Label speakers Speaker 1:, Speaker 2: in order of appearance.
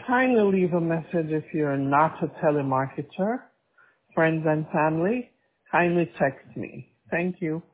Speaker 1: Kindly leave a message if you're not a telemarketer. Friends and family, kindly text me. Thank you.